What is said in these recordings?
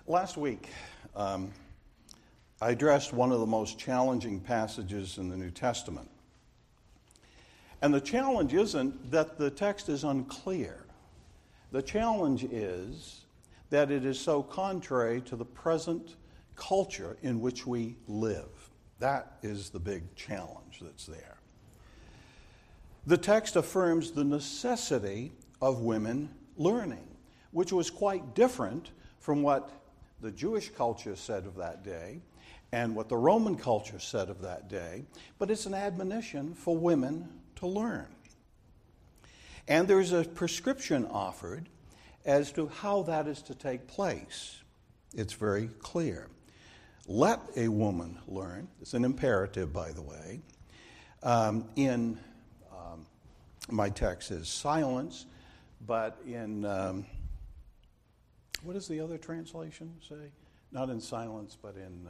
Last week, I addressed one of the most challenging passages in the New Testament. And the challenge isn't that the text is unclear. The challenge is that it is so contrary to the present culture in which we live. That is the big challenge that's there. The text affirms the necessity of women learning, which was quite different from what the Jewish culture said of that day and what the Roman culture said of that day, but it's an admonition for women to learn. And there's a prescription offered as to how that is to take place. It's very clear. Let a woman learn. It's an imperative, by the way. In my text is silence, but in, what does the other translation say? Not in silence, but in,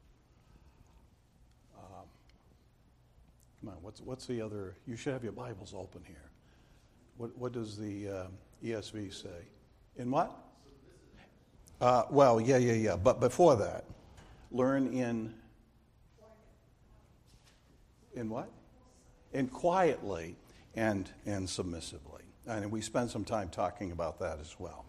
come on, what's the other? You should have your Bibles open here. What does the ESV say? In what? Yeah. But before that, learn in what? In quietly and submissively. And we spent some time talking about that as well.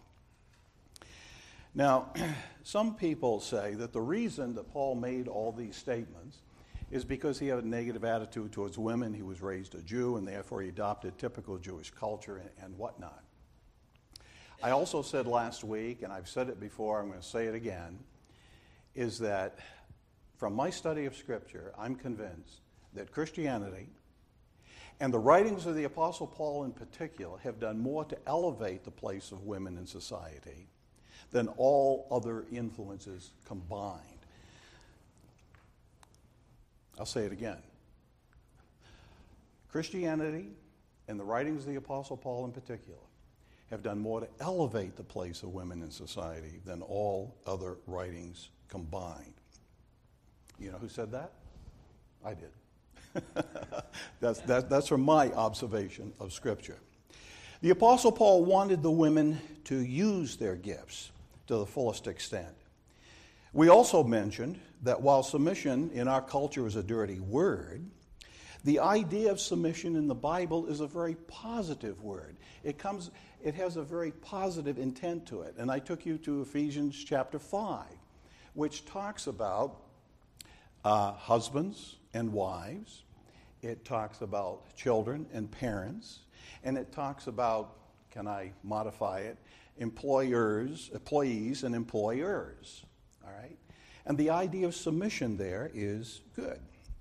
Now, some people say that the reason that Paul made all these statements is because he had a negative attitude towards women. He was raised a Jew, and therefore he adopted typical Jewish culture and whatnot. I also said last week, and I've said it before, I'm going to say it again, is that from my study of Scripture, I'm convinced that Christianity and the writings of the Apostle Paul in particular have done more to elevate the place of women in society than all other influences combined. I'll say it again. Christianity and the writings of the Apostle Paul in particular have done more to elevate the place of women in society than all other writings combined. You know who said that? I did. That's from my observation of Scripture. The Apostle Paul wanted the women to use their gifts to the fullest extent. We also mentioned that while submission in our culture is a dirty word, the idea of submission in the Bible is a very positive word. It has a very positive intent to it. And I took you to Ephesians chapter 5, which talks about husbands and wives. It talks about children and parents. And it talks about, can I modify it, employees and employers. All right? And the idea of submission there is good.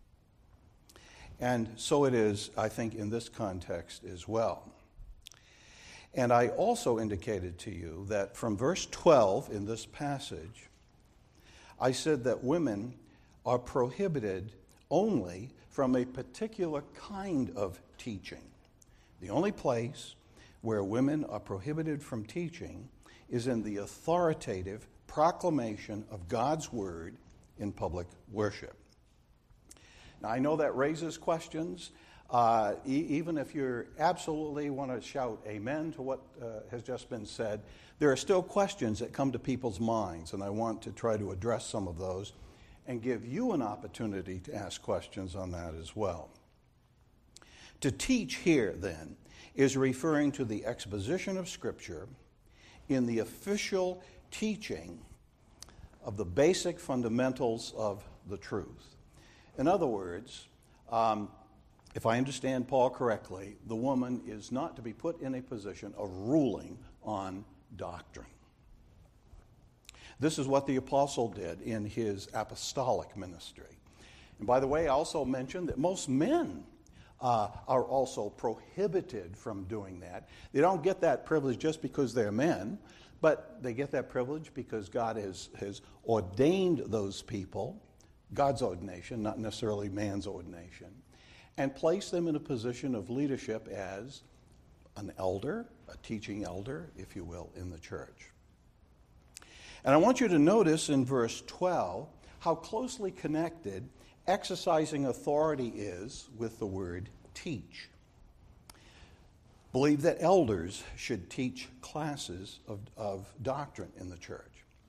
And so it is, I think, in this context as well. And I also indicated to you that from verse 12 in this passage, I said that women are prohibited only from a particular kind of teaching. The only place where women are prohibited from teaching is in the authoritative proclamation of God's word in public worship. Now, I know that raises questions. Even if you absolutely want to shout amen to what has just been said, there are still questions that come to people's minds, and I want to try to address some of those and give you an opportunity to ask questions on that as well. To teach here, then, is referring to the exposition of Scripture in the official teaching of the basic fundamentals of the truth. In other words, if I understand Paul correctly, the woman is not to be put in a position of ruling on doctrine. This is what the apostle did in his apostolic ministry. And by the way, I also mentioned that most men are also prohibited from doing that. They don't get that privilege just because they're men, but they get that privilege because God has ordained those people, God's ordination, not necessarily man's ordination, and placed them in a position of leadership as an elder, a teaching elder, if you will, in the church. And I want you to notice in verse 12 how closely connected exercising authority is with the word teach. Believe that elders should teach classes of doctrine in the church.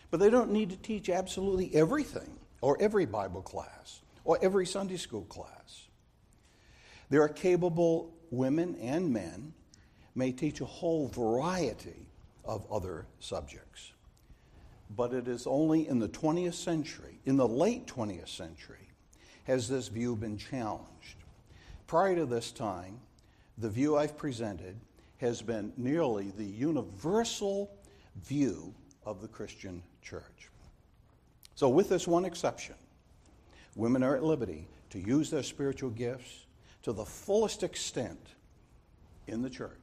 But they don't need to teach absolutely everything, or every Bible class, or every Sunday school class. There are capable women and men may teach a whole variety of other subjects. But it is only in the 20th century, in the late 20th century, has this view been challenged. Prior to this time, the view I've presented has been nearly the universal view of the Christian church. So with this one exception, women are at liberty to use their spiritual gifts to the fullest extent in the church.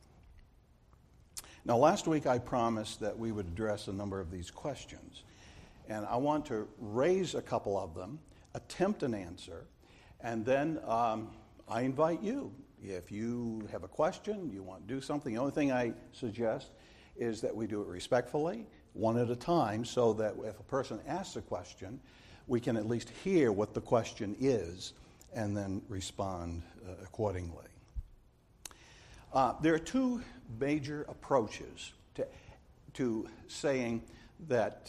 Now, last week I promised that we would address a number of these questions, and I want to raise a couple of them, attempt an answer, and then I invite you. If you have a question, you want to do something, the only thing I suggest is that we do it respectfully, one at a time, so that if a person asks a question, we can at least hear what the question is and then respond accordingly. There are two major approaches to saying that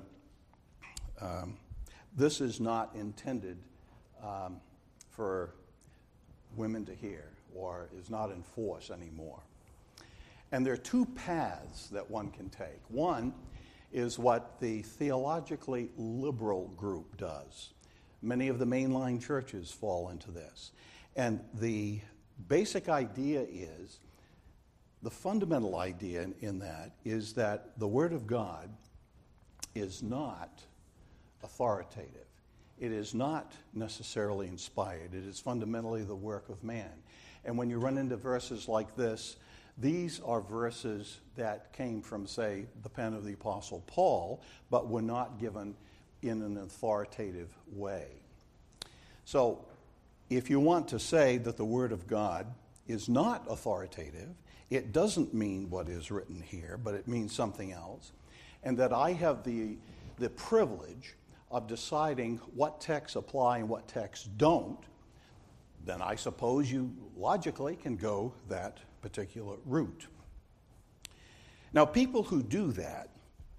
this is not intended for women to hear or is not in force anymore. And there are two paths that one can take. One is what the theologically liberal group does. Many of the mainline churches fall into this. And the basic idea is, the fundamental idea in that is that the Word of God is not authoritative. It is not necessarily inspired. It is fundamentally the work of man. And when you run into verses like this, these are verses that came from, say, the pen of the Apostle Paul, but were not given in an authoritative way. So, if you want to say that the Word of God is not authoritative, it doesn't mean what is written here, but it means something else, and that I have the privilege of deciding what texts apply and what texts don't, then I suppose you logically can go that particular route. Now, people who do that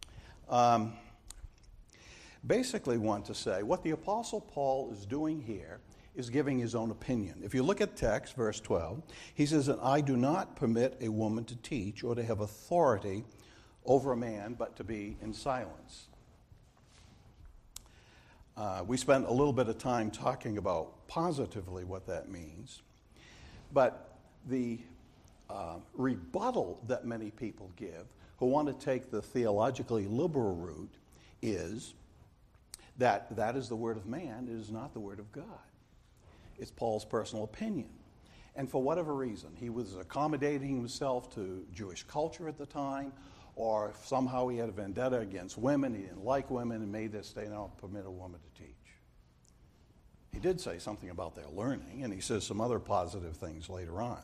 basically want to say what the Apostle Paul is doing here is giving his own opinion. If you look at text, verse 12, he says that I do not permit a woman to teach or to have authority over a man, but to be in silence. We spent a little bit of time talking about positively what that means, but the rebuttal that many people give who want to take the theologically liberal route is that that is the word of man, it is not the word of God. It's Paul's personal opinion. And for whatever reason, he was accommodating himself to Jewish culture at the time, or somehow he had a vendetta against women, he didn't like women, and made this statement, I'll permit a woman to teach. He did say something about their learning, and he says some other positive things later on.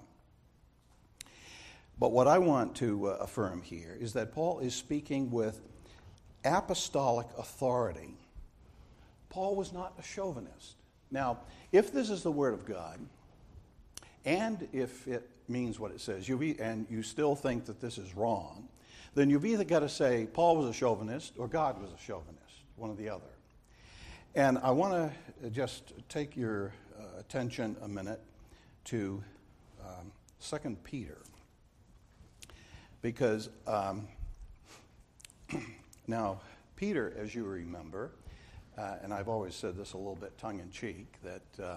But what I want to affirm here is that Paul is speaking with apostolic authority. Paul was not a chauvinist. Now, if this is the Word of God, and if it means what it says, and you still think that this is wrong, then you've either got to say Paul was a chauvinist or God was a chauvinist, one or the other. And I want to just take your attention a minute to 2 Peter. Because now, Peter, as you remember, and I've always said this a little bit tongue-in-cheek, that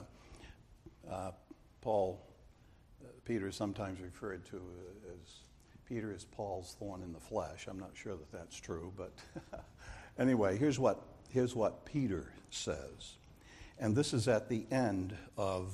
Peter is sometimes referred to as Peter is Paul's thorn in the flesh. I'm not sure that that's true, but anyway, here's what Peter says. And this is at the end of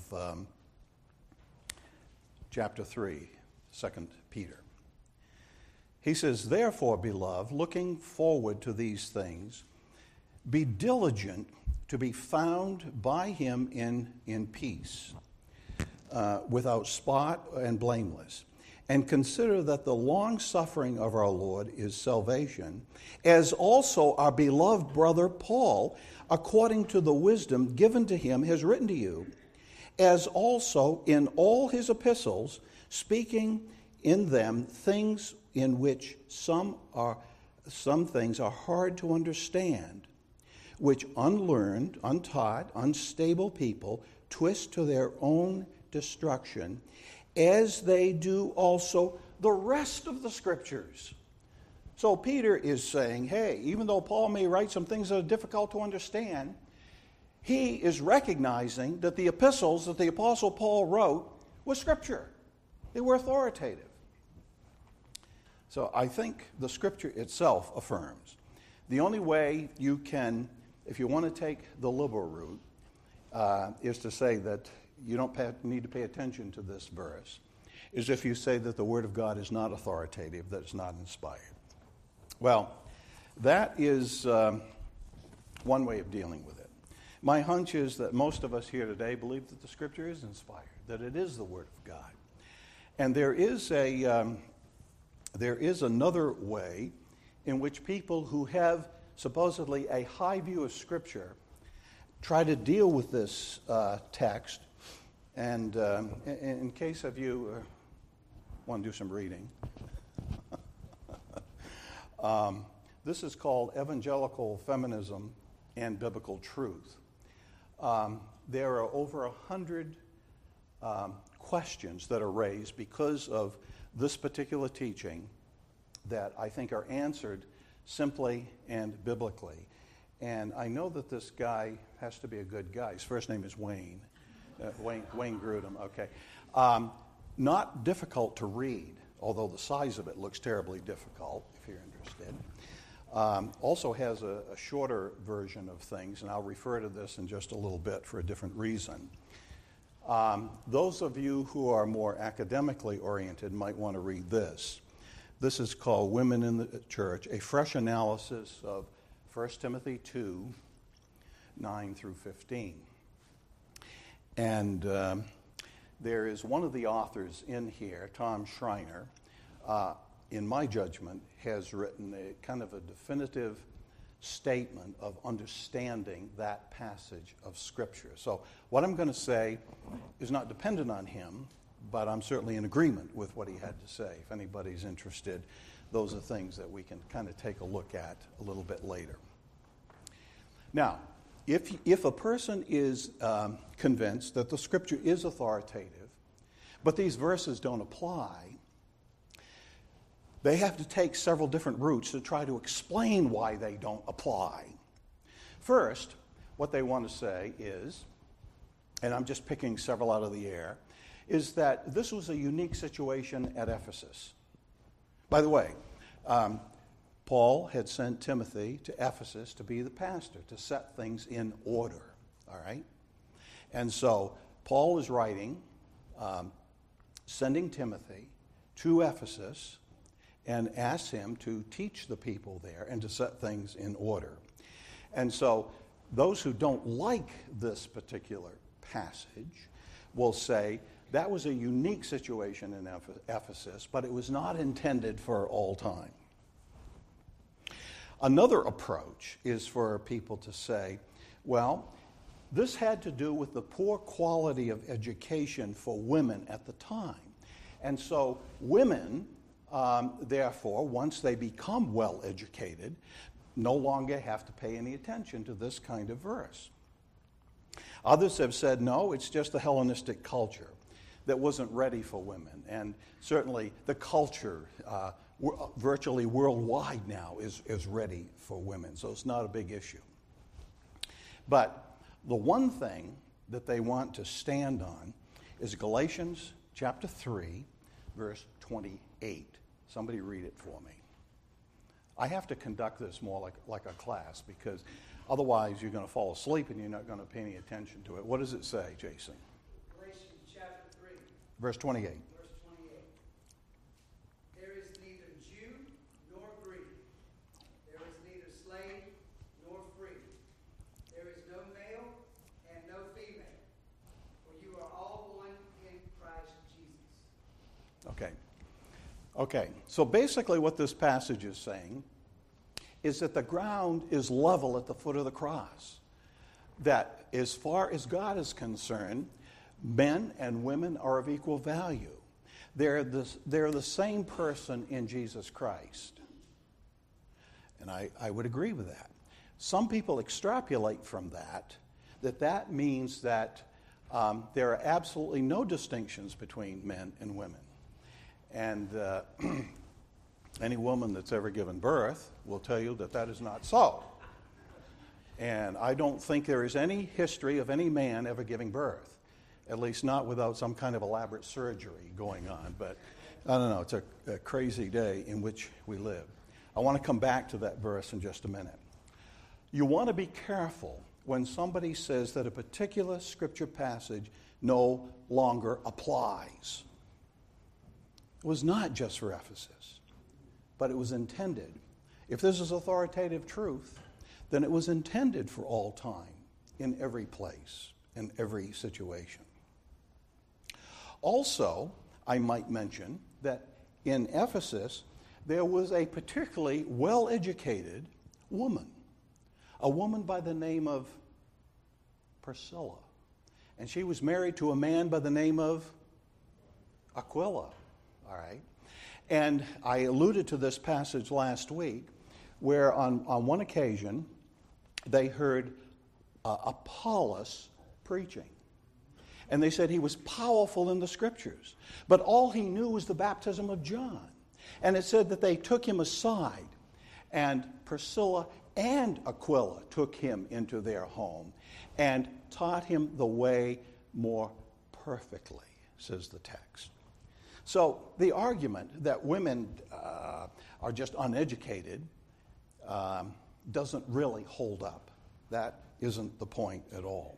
chapter 3, 2 Peter. He says, therefore, beloved, looking forward to these things, be diligent to be found by him in peace, without spot and blameless. And consider that the long-suffering of our Lord is salvation, as also our beloved brother Paul, according to the wisdom given to him, has written to you, as also in all his epistles, speaking in them things in which some are some things are hard to understand, which unlearned, untaught, unstable people twist to their own destruction, as they do also the rest of the Scriptures. So Peter is saying, hey, even though Paul may write some things that are difficult to understand, he is recognizing that the epistles that the Apostle Paul wrote were Scripture. They were authoritative. So I think the Scripture itself affirms. The only way you can, if you want to take the liberal route, is to say that you don't need to pay attention to this verse, is if you say that the Word of God is not authoritative, that it's not inspired. Well, that is one way of dealing with it. My hunch is that most of us here today believe that the Scripture is inspired, that it is the Word of God. And there is another way in which people who have supposedly a high view of Scripture try to deal with this text. And in case of you want to do some reading, this is called Evangelical Feminism and Biblical Truth. There are over 100 questions that are raised because of this particular teaching that I think are answered simply and biblically. And I know that this guy has to be a good guy. His first name is Wayne. Wayne Grudem, okay. Not difficult to read, although the size of it looks terribly difficult, if you're interested. Also has a shorter version of things, and I'll refer to this in just a little bit for a different reason. Those of you who are more academically oriented might want to read this. This is called Women in the Church, a fresh analysis of 1 Timothy 2, 9 through 15. And there is one of the authors in here, Tom Schreiner, in my judgment, has written a kind of a definitive statement of understanding that passage of Scripture. So what I'm going to say is not dependent on him, but I'm certainly in agreement with what he had to say. If anybody's interested, those are things that we can kind of take a look at a little bit later. Now, if a person is convinced that the Scripture is authoritative, but these verses don't apply, they have to take several different routes to try to explain why they don't apply. First, what they want to say is, and I'm just picking several out of the air, is that this was a unique situation at Ephesus. By the way, Paul had sent Timothy to Ephesus to be the pastor, to set things in order, all right? And so Paul is writing, sending Timothy to Ephesus, and asks him to teach the people there and to set things in order. And so those who don't like this particular passage will say that was a unique situation in Ephesus, but it was not intended for all time. Another approach is for people to say, well, this had to do with the poor quality of education for women at the time. And so women, therefore, once they become well educated, no longer have to pay any attention to this kind of verse. Others have said, no, it's just the Hellenistic culture that wasn't ready for women. And certainly the culture virtually worldwide now is ready for women, so it's not a big issue. But the one thing that they want to stand on is Galatians chapter 3, verse 28. Somebody read it for me. I have to conduct this more like a class, because otherwise you're going to fall asleep and you're not going to pay any attention to it. What does it say, Jason? Galatians chapter 3. Verse 28. Verse 28. There is neither Jew nor Greek. There is neither slave nor free. There is no male and no female. For you are all one in Christ Jesus. Okay, so basically what this passage is saying is that the ground is level at the foot of the cross. That as far as God is concerned, men and women are of equal value. They're the same person in Jesus Christ. And I would agree with that. Some people extrapolate from that means that there are absolutely no distinctions between men and women. And any woman that's ever given birth will tell you that that is not so. And I don't think there is any history of any man ever giving birth, at least not without some kind of elaborate surgery going on. But I don't know, it's a crazy day in which we live. I want to come back to that verse in just a minute. You want to be careful when somebody says that a particular scripture passage no longer applies. It was not just for Ephesus, but it was intended. If this is authoritative truth, then it was intended for all time, in every place, in every situation. Also, I might mention that in Ephesus, there was a particularly well-educated woman, a woman by the name of Priscilla. And she was married to a man by the name of Aquila, all right? And I alluded to this passage last week, where on one occasion, they heard Apollos preaching. And they said he was powerful in the scriptures. But all he knew was the baptism of John. And it said that they took him aside. And Priscilla and Aquila took him into their home and taught him the way more perfectly, says the text. So the argument that women are just uneducated doesn't really hold up. That isn't the point at all.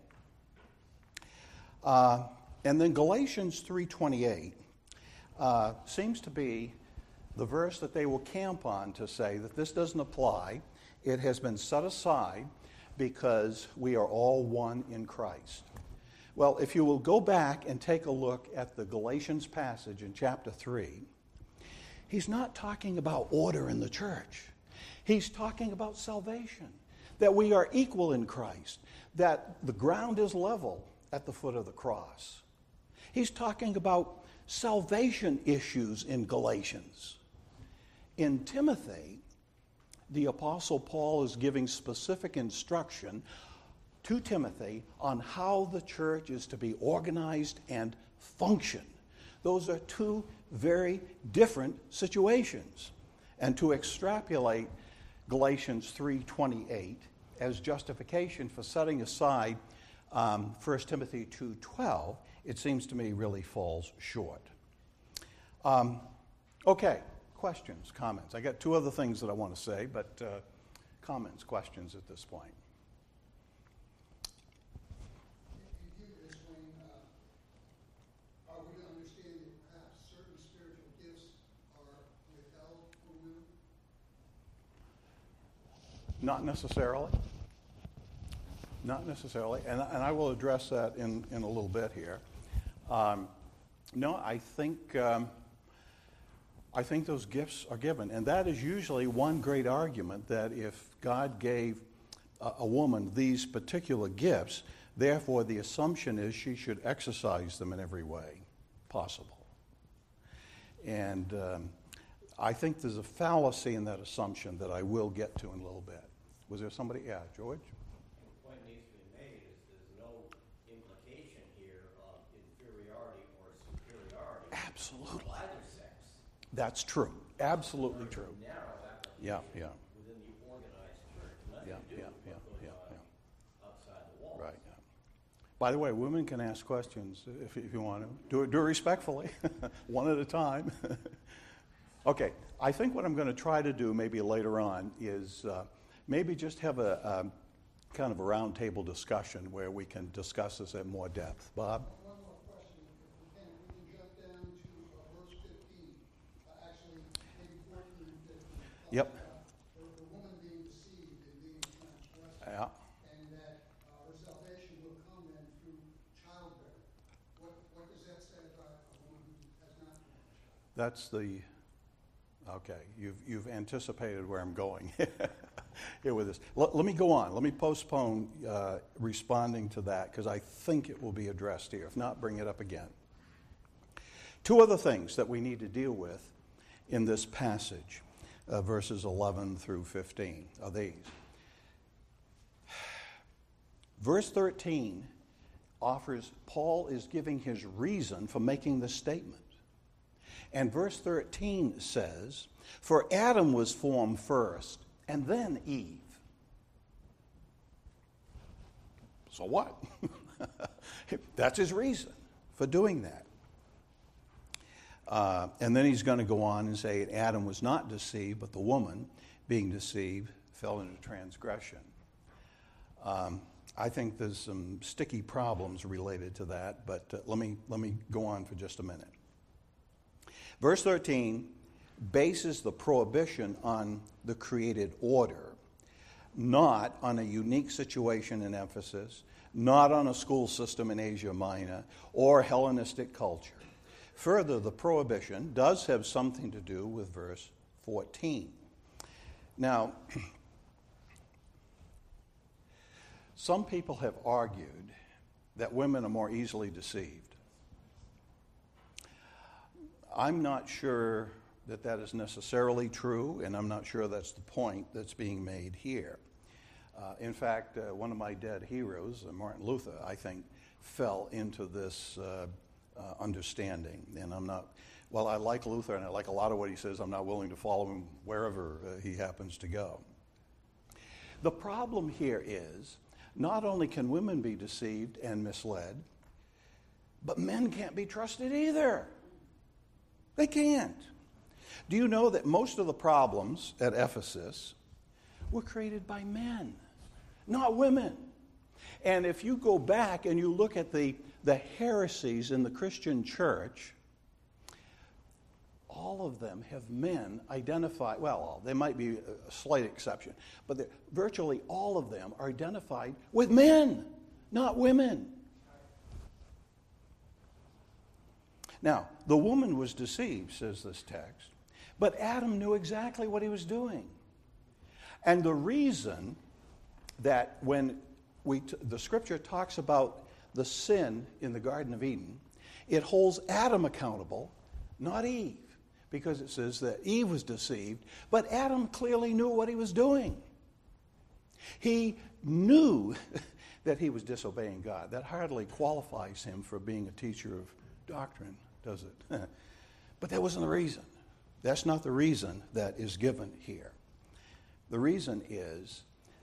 And then Galatians 3:28 seems to be the verse that they will camp on to say that this doesn't apply. It has been set aside because we are all one in Christ. Well, if you will go back and take a look at the Galatians passage in chapter 3, he's not talking about order in the church. He's talking about salvation, that we are equal in Christ, that the ground is level at the foot of the cross. He's talking about salvation issues in Galatians. In Timothy, the Apostle Paul is giving specific instruction to Timothy on how the church is to be organized and function. Those are two very different situations. And to extrapolate Galatians 3:28 as justification for setting aside 1 Timothy 2:12, it seems to me really falls short. Okay, questions, comments. I got two other things that I want to say, but comments, questions at this point. If you explain, are we to understand that perhaps certain spiritual gifts are withheld from women? Not necessarily. Not necessarily, and I will address that in a little bit here. No, I think those gifts are given, and that is usually one great argument, that if God gave a woman these particular gifts, therefore the assumption is she should exercise them in every way possible. And I think there's a fallacy in that assumption that I will get to in a little bit. Was there somebody? Yeah, George? The point needs to be made is there's no implication here of inferiority or superiority. Absolutely. Of either sex. That's true. Absolutely true. Narrow application Yeah. within the organized church. Nothing Yeah, to do yeah, with yeah, what goes yeah, on outside the walls. Right. Yeah. By the way, women can ask questions if you want to. Do it respectfully, one at a time. Okay, I think what I'm going to try to do maybe later on is maybe just have a kind of a roundtable discussion where we can discuss this in more depth. Bob? One more question, if we can jump down to verse 15, actually maybe 14 and 15. Yep. The woman being deceived and being transgressed, Yeah. and that her salvation will come then through childbearing. What does that say about a woman who has not borne a child? That's the... Okay, you've anticipated where I'm going here with this. Let me go on. Let me postpone responding to that because I think it will be addressed here. If not, bring it up again. Two other things that we need to deal with in this passage. verses 11 through 15 are these. Verse 13 Paul is giving his reason for making this statement. And verse 13 says, "For Adam was formed first, and then Eve." So what? That's his reason for doing that. And then he's going to go on and say, Adam was not deceived, but the woman, being deceived, fell into transgression. I think there's some sticky problems related to that, but let me go on for just a minute. Verse 13 bases the prohibition on the created order, not on a unique situation in Ephesus, not on a school system in Asia Minor, or Hellenistic culture. Further, the prohibition does have something to do with verse 14. Now, some people have argued that women are more easily deceived. I'm not sure that that is necessarily true, and I'm not sure that's the point that's being made here. In fact, one of my dead heroes, Martin Luther, I think, fell into this understanding. And while I like Luther and I like a lot of what he says, I'm not willing to follow him wherever he happens to go. The problem here is, not only can women be deceived and misled, but men can't be trusted either. They can't. Do you know that most of the problems at Ephesus were created by men, not women? And if you go back and you look at the heresies in the Christian church, all of them have men identified. Well, there might be a slight exception, but virtually all of them are identified with men, not women. Now, the woman was deceived, says this text, but Adam knew exactly what he was doing. And the reason that when the scripture talks about the sin in the Garden of Eden, it holds Adam accountable, not Eve, because it says that Eve was deceived, but Adam clearly knew what he was doing. He knew that he was disobeying God. That hardly qualifies him for being a teacher of doctrine, does it? But that wasn't the reason. That's not the reason that is given here. The reason is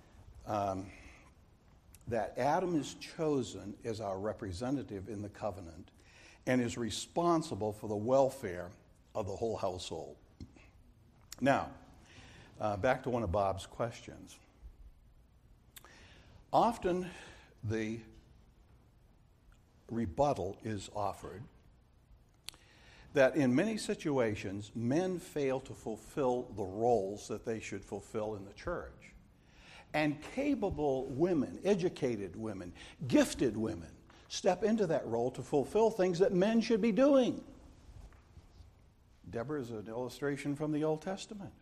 that Adam is chosen as our representative in the covenant and is responsible for the welfare of the whole household. Now, back to one of Bob's questions. Often the rebuttal is offered that in many situations, men fail to fulfill the roles that they should fulfill in the church. And capable women, educated women, gifted women, step into that role to fulfill things that men should be doing. Deborah is an illustration from the Old Testament.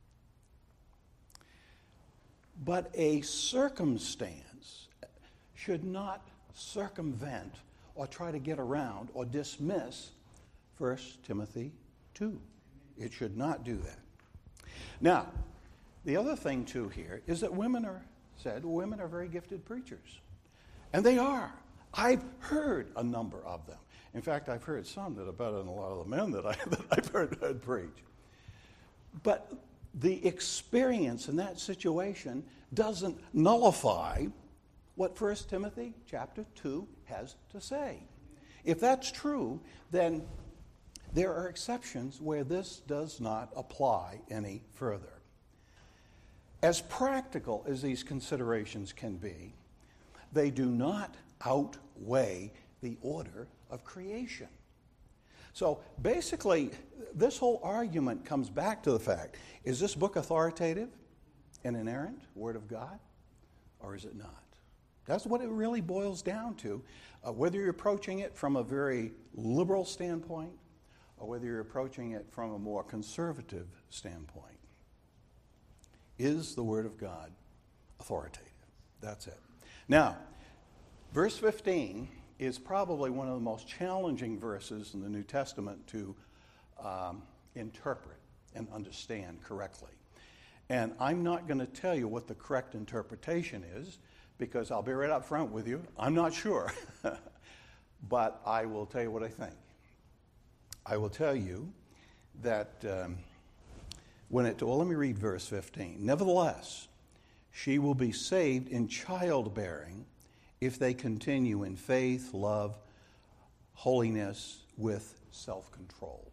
But a circumstance should not circumvent or try to get around or dismiss 1 Timothy 2. It should not do that. Now, the other thing, too, here is that women are very gifted preachers. And they are. I've heard a number of them. In fact, I've heard some that are better than a lot of the men that I've heard preach. But the experience in that situation doesn't nullify what 1 Timothy chapter 2 has to say. If that's true, then there are exceptions where this does not apply any further. As practical as these considerations can be, they do not outweigh the order of creation. So basically, this whole argument comes back to the fact, is this book authoritative and inerrant, Word of God, or is it not? That's what it really boils down to, whether you're approaching it from a very liberal standpoint or whether you're approaching it from a more conservative standpoint. Is the Word of God authoritative? That's it. Now, verse 15 is probably one of the most challenging verses in the New Testament to interpret and understand correctly. And I'm not going to tell you what the correct interpretation is, because I'll be right up front with you. I'm not sure. But I will tell you what I think. I will tell you that let me read verse 15. Nevertheless, she will be saved in childbearing if they continue in faith, love, holiness, with self-control.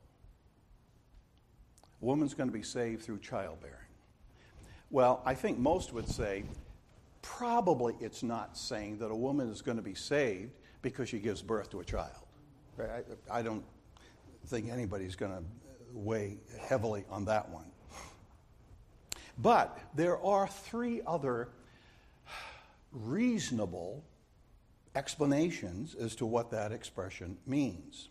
A woman's going to be saved through childbearing. Well, I think most would say probably it's not saying that a woman is going to be saved because she gives birth to a child. Right? I don't think anybody's going to weigh heavily on that one. But there are three other reasonable explanations as to what that expression means.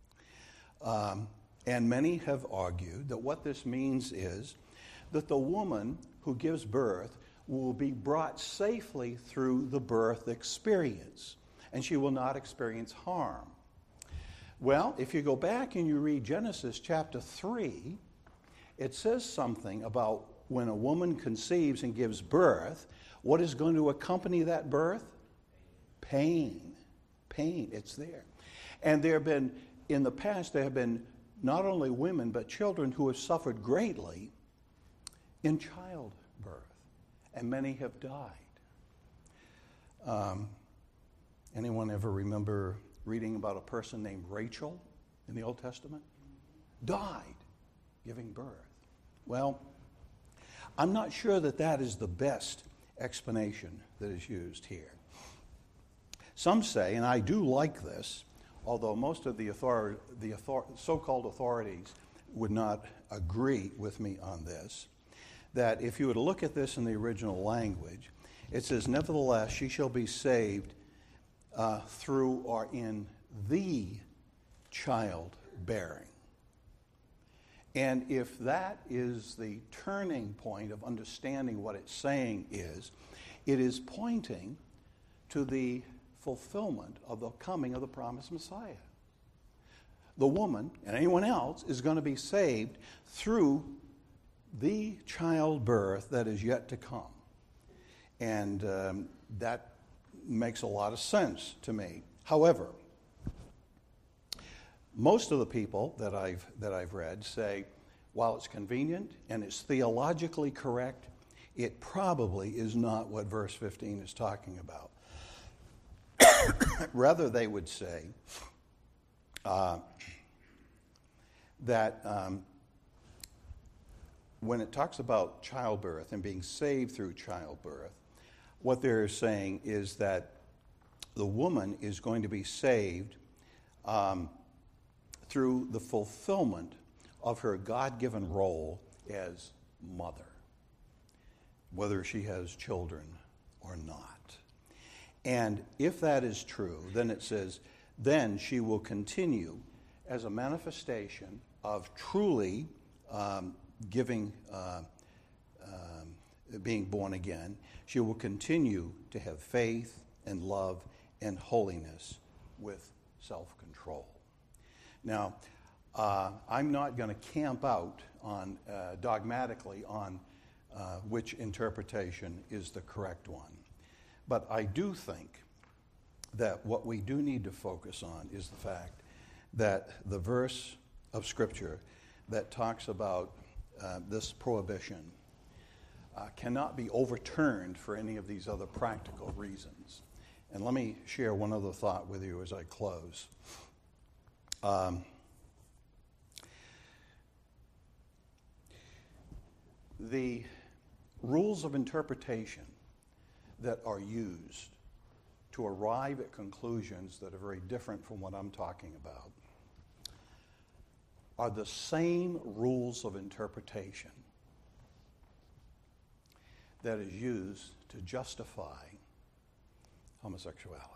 And many have argued that what this means is that the woman who gives birth will be brought safely through the birth experience, and she will not experience harm. Well, if you go back and you read Genesis chapter 3, it says something about when a woman conceives and gives birth, what is going to accompany that birth? Pain. Pain, it's there. And there have been, in the past, there have been not only women, but children who have suffered greatly in childbirth, and many have died. Anyone ever remember reading about a person named Rachel in the Old Testament? Died giving birth. Well, I'm not sure that that is the best explanation that is used here. Some say, and I do like this, although most of the so-called authorities would not agree with me on this, that if you were to look at this in the original language, it says, nevertheless, she shall be saved through or in the childbearing. And if that is the turning point of understanding what it's saying is, it is pointing to the fulfillment of the coming of the promised Messiah. The woman and anyone else is going to be saved through the childbirth that is yet to come. And that makes a lot of sense to me. However, most of the people that I've read say, while it's convenient and it's theologically correct, it probably is not what verse 15 is talking about. Rather, they would say that when it talks about childbirth and being saved through childbirth, what they're saying is that the woman is going to be saved through the fulfillment of her God-given role as mother, whether she has children or not. And if that is true, then it says, then she will continue as a manifestation of truly being born again. She will continue to have faith and love and holiness with self-control. Now, I'm not going to camp out on dogmatically on which interpretation is the correct one. But I do think that what we do need to focus on is the fact that the verse of Scripture that talks about this prohibition cannot be overturned for any of these other practical reasons. And let me share one other thought with you as I close. The rules of interpretation that are used to arrive at conclusions that are very different from what I'm talking about are the same rules of interpretation that is used to justify homosexuality.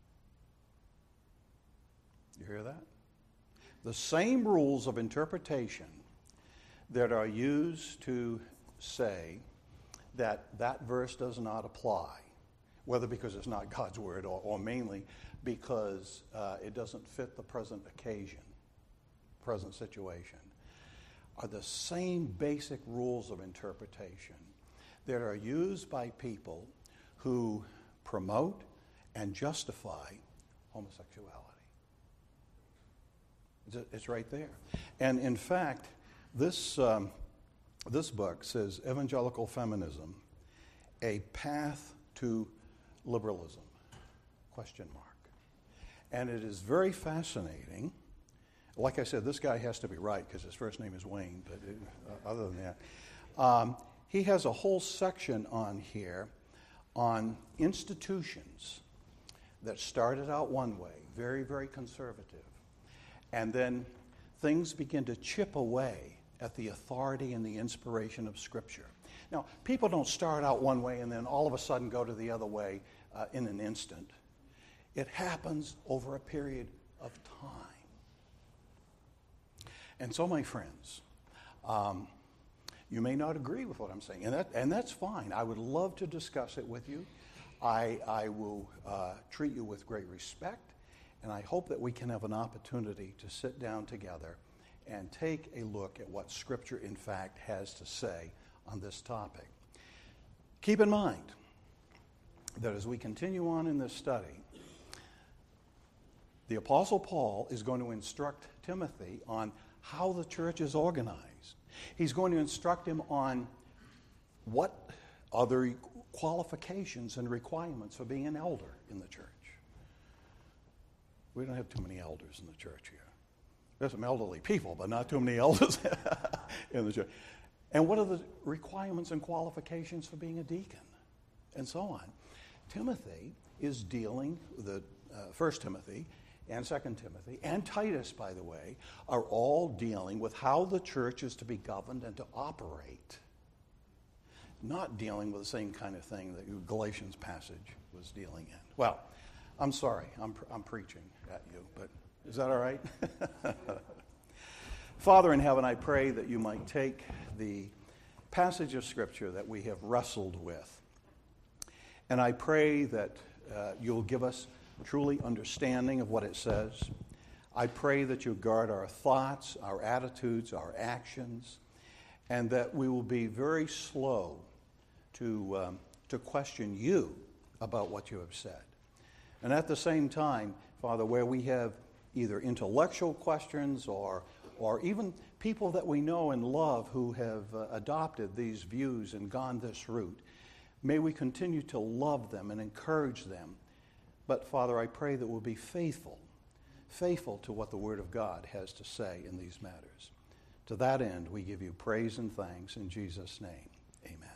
You hear that? The same rules of interpretation that are used to say that that verse does not apply, whether because it's not God's word or mainly because it doesn't fit the present occasion, present situation, are the same basic rules of interpretation that are used by people who promote and justify homosexuality. It's right there. And in fact, this book says Evangelical Feminism, A Path to Liberalism, ? And it is very fascinating. Like I said, this guy has to be right because his first name is Wayne, but other than that. He has a whole section on here on institutions that started out one way, very, very conservative, and then things begin to chip away at the authority and the inspiration of Scripture. Now, people don't start out one way and then all of a sudden go to the other way in an instant. It happens over a period of time. And so, my friends, you may not agree with what I'm saying, and that's fine. I would love to discuss it with you. I will treat you with great respect, and I hope that we can have an opportunity to sit down together and take a look at what Scripture, in fact, has to say on this topic. Keep in mind that as we continue on in this study, the Apostle Paul is going to instruct Timothy on how the church is organized. He's going to instruct him on what are the qualifications and requirements for being an elder in the church. We don't have too many elders in the church here. There's some elderly people, but not too many elders in the church. And what are the requirements and qualifications for being a deacon? And so on. Timothy is dealing, the 1 Timothy and 2 Timothy, and Titus, by the way, are all dealing with how the church is to be governed and to operate. Not dealing with the same kind of thing that the Galatians passage was dealing in. Well, I'm sorry, I'm preaching at you, but is that all right? Father in heaven, I pray that you might take the passage of Scripture that we have wrestled with, and I pray that you'll give us truly understanding of what it says. I pray that you guard our thoughts, our attitudes, our actions, and that we will be very slow to question you about what you have said. And at the same time, Father, where we have either intellectual questions or even people that we know and love who have adopted these views and gone this route, may we continue to love them and encourage them. But, Father, I pray that we'll be faithful to what the Word of God has to say in these matters. To that end, we give you praise and thanks in Jesus' name. Amen.